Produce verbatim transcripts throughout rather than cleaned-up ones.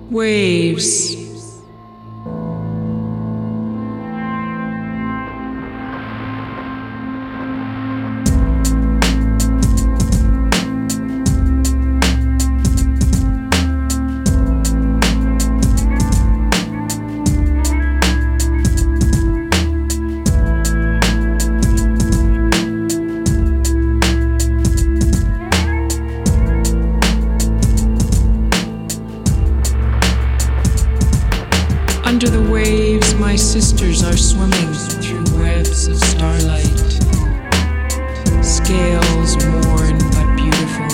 Waves. Under the waves, my sisters are swimming through webs of starlight. Scales worn but beautiful.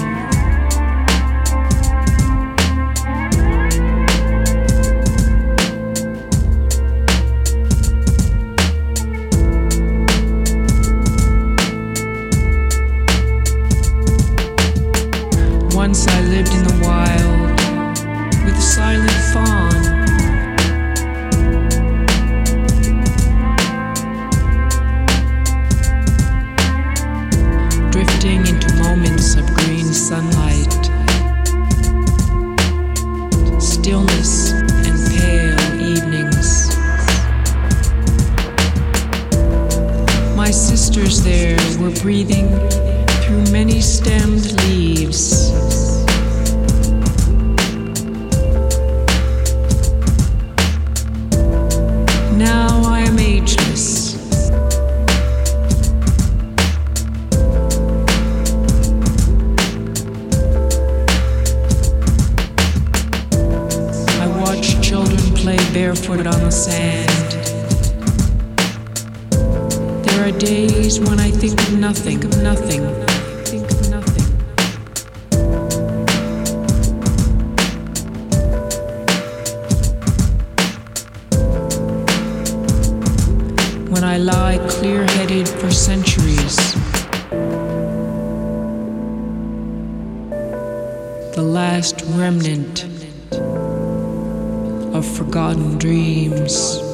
Once I lived in the wild with a silent fawn. Drifting into moments of green sunlight, stillness and pale evenings. My sisters there were breathing through many stemmed leaves. Now I am ageless. Play barefoot on the sand. There are days when I think of nothing, of nothing, think of nothing. When I lie clear-headed for centuries, the last remnant of forgotten dreams.